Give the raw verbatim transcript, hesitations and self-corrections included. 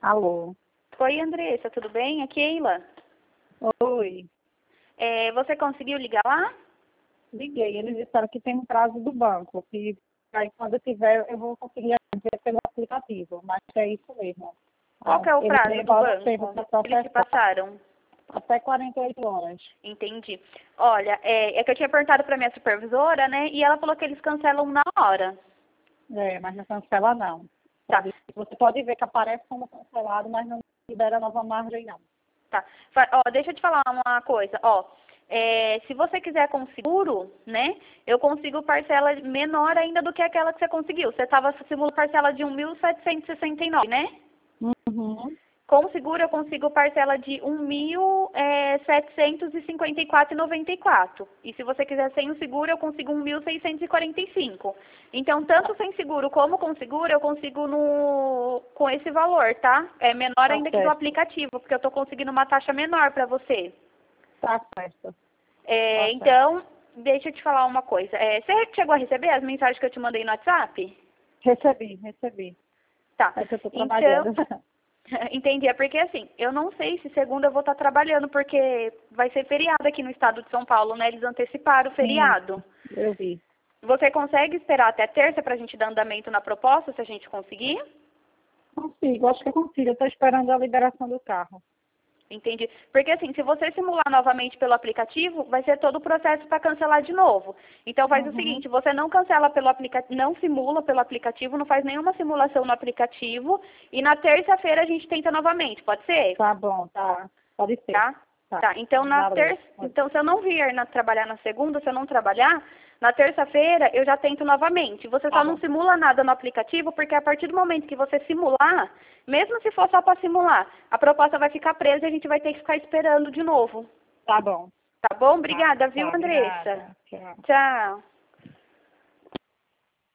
Alô? Oi, Andressa, tudo bem? É Keila. Oi. É, você conseguiu ligar lá? Liguei, eles disseram que tem um prazo do banco, que aí quando eu tiver eu vou conseguir ver pelo aplicativo, mas é isso mesmo. Qual Ah, que é o eles prazo do demoram tempo banco? para Eles te processar, passaram? até quarenta e oito horas. Entendi. Olha, é, é que eu tinha perguntado para minha supervisora, né? E ela falou que eles cancelam na hora. É, mas não cancela não. Tá, Pode- você pode ver que aparece como cancelado, mas não libera nova margem não. tá. Fa- Ó, deixa eu te falar uma coisa. Ó, é, se você quiser com seguro, né? Eu consigo parcela menor ainda do que aquela que você conseguiu. Você estava simulando parcela de um mil setecentos e sessenta e nove, né? Uhum. Com seguro eu consigo parcela de um mil setecentos e cinquenta e quatro reais e noventa e quatro. E se você quiser sem o seguro, eu consigo um mil seiscentos e quarenta e cinco. Então, tanto sem seguro como com seguro, eu consigo no com esse valor, tá? É menor Tá ainda que do certo, aplicativo, porque eu estou conseguindo uma taxa menor para você. tá certo, É, tá certo. então, deixa eu te falar uma coisa. É, você chegou a receber as mensagens que eu te mandei no WhatsApp? Recebi, recebi. Tá. É que eu tô Então, trabalhando. entendi. É porque assim, eu não sei se segunda eu vou estar trabalhando, porque vai ser feriado aqui no estado de São Paulo, né? Eles anteciparam o Sim, feriado. eu vi. Você consegue esperar até terça pra gente dar andamento na proposta, se a gente conseguir? Consigo, acho que eu consigo. Eu estou esperando a liberação do carro. Entendi. Porque assim, se você simular novamente pelo aplicativo, vai ser todo o processo para cancelar de novo. Então faz o Uhum. seguinte, você não cancela pelo aplicativo, não simula pelo aplicativo, não faz nenhuma simulação no aplicativo e na terça-feira a gente tenta novamente, pode ser? Tá bom, tá. Pode ser. Tá? Tá. Tá. Então na Valeu. terça, então se eu não vier na, trabalhar na segunda, se eu não trabalhar, na terça-feira eu já tento novamente. Você Tá só não bom. simula nada no aplicativo, porque a partir do momento que você simular, mesmo se for só para simular, a proposta vai ficar presa e a gente vai ter que ficar esperando de novo. Tá bom. Tá bom? Tá, Obrigada, viu, tá. Andressa? Obrigada. Tchau. Tchau.